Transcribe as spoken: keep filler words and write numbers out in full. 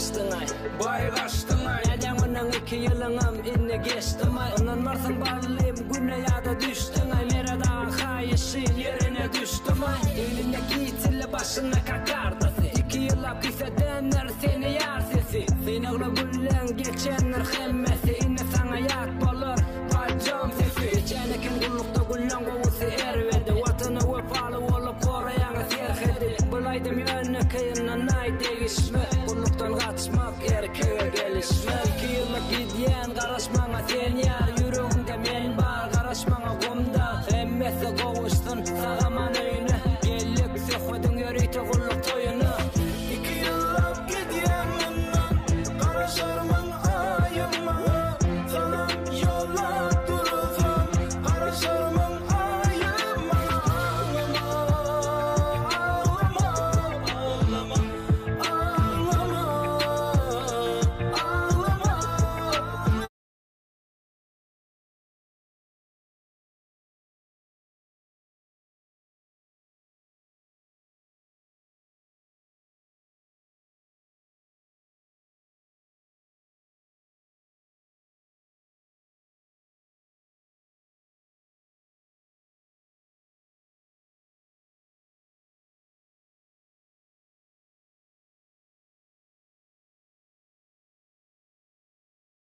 kaçtın ay Bay kaçtın ay Neden onun iki yılınım inne geçtim ay Ondan varsın bağlıyım güne ya da düştün ay Merada kayışı yerine düştüm ay Eline giytille başına kakardı İki yıla küfedenler seni yar sesi Seni oğlu güllen geçenler hemmesi İnne sana yak bolur bacım sesi Geçene kim gullukta güllen kovusu ervedi Vatını vefalı olup korayanı serhedi Bulaydım yönü kıyından ay değişme